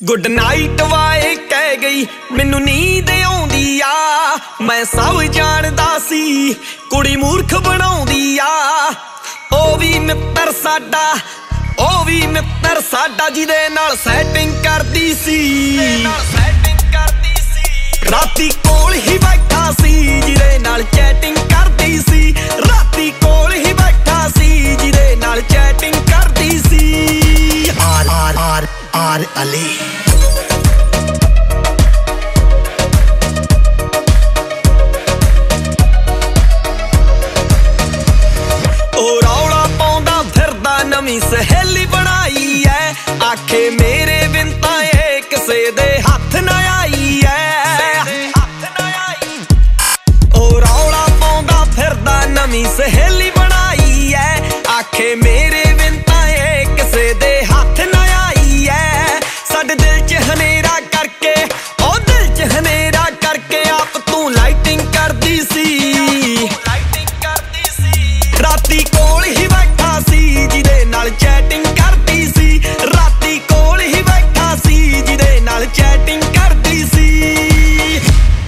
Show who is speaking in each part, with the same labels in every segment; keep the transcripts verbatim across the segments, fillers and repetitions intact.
Speaker 1: Good night Y ਕਹਿ ਗਈ ਮੈਨੂੰ ਨੀਂਦ ਆਉਂਦੀ ਆ। ਮੈਂ ਸਭ ਜਾਣਦਾ ਸੀ ਕੁੜੀ ਮੂਰਖ ਬਣਾਉਂਦੀ ਆ। ਉਹ ਵੀ ਮਿੱਤਰ ਸਾਡਾ ਉਹ ਵੀ ਮਿੱਤਰ ਸਾਡਾ ਜਿਹਦੇ ਨਾਲ ਸੈਟਿੰਗ ਕਰਦੀ ਸੀ। ਰਾਤੀ ਕੋਲ ਹੀ ਬੈਠਾ ਸੀ ਜਿਹਦੇ ਨਾਲ ਚੈਟਿੰਗ ਕਰਦੀ ਸੀ। ਰਾਤੀ ਕੋਲ ਹੀ ਬੈਠਾ ਸੀ ਜਿਹਦੇ ਨਾਲ ਚੈਟਿੰਗ ਕਰਦੀ ਸੀ।
Speaker 2: ਆਰ ਆਰ ਆਰ ਆਰ ਅਲੀ
Speaker 1: ਉਹ ਰੌਲਾ ਪਾਉਂਦਾ ਫਿਰਦਾ ਨਵੀਂ ਸਹੇਲੀ ਬਣਾਈ ਐ। ਆਖੇ ਮੇਰੇ ਬਿਨ ਤਾਂ ਇਹ ਕਿਸੇ ਦੇ ਹੱਥ ਨਾ ਆਈ ਐ। ਉਹ ਰੌਲਾ ਪਾਉਂਦਾ ਫਿਰਦਾ ਨਵੀਂ ਸਹੇਲੀ ਬਣਾਈ ਐ। ਆਖੇ ਮੇਰੇ ਬਿਨ ਤਾਂ ਇਹ ਕਿਸੇ ਦੇ ਹੱਥ ਨਾ ਆਈ ਐ। ਸਾਡੇ ਦਿਲ 'ਚ ਹਨੇਰਾ ਕਰਕੇ ਉਹ ਦਿਲ 'ਚ ਹਨੇਰਾ ਕਰਕੇ ਆਪ ਤੂੰ ਲਾਈਟਿੰਗ ਕਰਦੀ ਸੀ। ਰਾਤੀ ਕੋਲ ਹੀ ਬੈਠਾ ਸੀ ਜਿਹਦੇ ਨਾਲ ਚੈਟਿੰਗ ਕਰਦੀ ਸੀ। ਰਾਤੀ ਕੋਲ ਹੀ ਬੈਠਾ ਸੀ ਜਿਹਦੇ ਨਾਲ ਚੈਟਿੰਗ ਕਰਦੀ ਸੀ।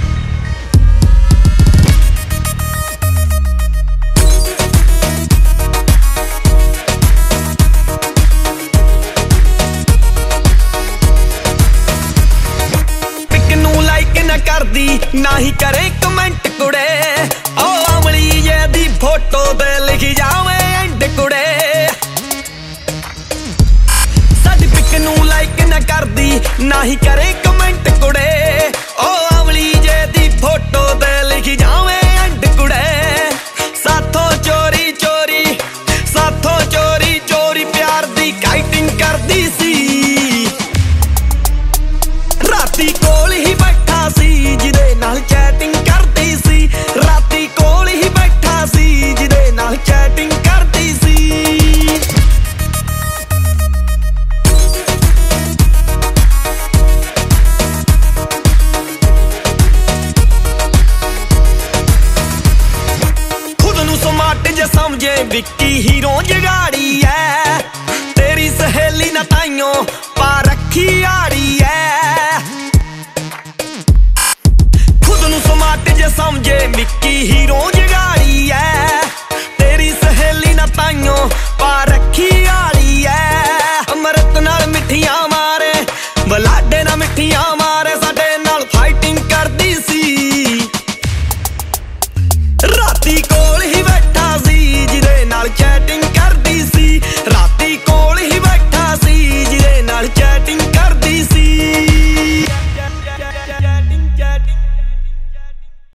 Speaker 1: ਪਿਕ ਨੂੰ ਲਾਈਕ ਨਾ ਕਰਦੀ ਨਾ ਹੀ ਕਰੇ ਕਮੈਂਟ ਕੁੜੇ। ਉਹ ਅਮਲੀ ਜੇ ਦੀ ਫੋਟੋ ਤੇ ਲਿਖੀ ਜਾਵੇ ਐਂਡ ਕੁੜੇ। ਸਾਡੀ ਪਿਕ ਨੂੰ ਲਾਈਕ ਨਾ ਕਰਦੀ ਨਾ ਹੀ ਕਰੇ ਕਮੈਂਟ ਕੁੜੇ। ਉਹ ਅਮਲੀ ਜੇ ਦੀ ਫੋਟੋ ਤੇ ਲਿਖੀ ਜਾਵੇ ਐਂਡ ਕੁੜੇ। ਸਾਥੋਂ ਚੋਰੀ ਚੋਰੀ ਸਾਥੋਂ ਚੋਰੀ ਚੋਰੀ ਪਿਆਰ ਦੀ ਕਾਈਟਿੰਗ ਕਰਦੀ ਸੀ। ਰਾਤੀ ਕੋਲ ਹੀ ਬੈਠਾ ਸੀ ਜਿਹਦੇ ਨਾਲ ਚੈਟਿੰਗ ਕਰਦੀ ਸੀ। ਰਾਤੀ ਕੋਲ ਹੀ ਬੈਠਾ ਸੀ ਜਿਹਦੇ ਨਾਲ ਚੈਟਿੰਗ ਕਰਦੀ ਸੀ। ਖੁਦ ਨੂੰ ਸਮਾਰਟ ਜੇ ਸਮਝੇ ਵਿੱਕੀ ਹੀਰੋ ਜਗਾੜੀ ਐ। ਤੇਰੀ ਸਹੇਲੀ ਨਾ ਤਾਈਓ ਪਾ ਰੱਖੀ ਆੜੀ ਐ। ਖੁਦ ਨੂੰ ਸਮਾਰਟ ਜੇ ਸਮਝੇ ਵਿੱਕੀ ਹੀਰੋ ਜਗਾੜੀ ਐ। ਤੇਰੀ ਸਹੇਲੀ ਨਾ ਤਾਈਓ ਪਾ ਰੱਖੀ ਆੜੀ ਐ। ਅੰਮ੍ਰਿਤ ਨਾਲ ਮਿੱਠੀਆਂ ਮਾਰੇ ਬਲਾਡੇ ਨਾਲ ਮਿੱਠੀਆਂ ਮਾਰੇ ਸਾਡੇ ਨਾਲ ਫਾਈਟਿੰਗ ਕਰਦੀ ਸੀ। ਰਾਤੀ ਕੋਲ ਹੀ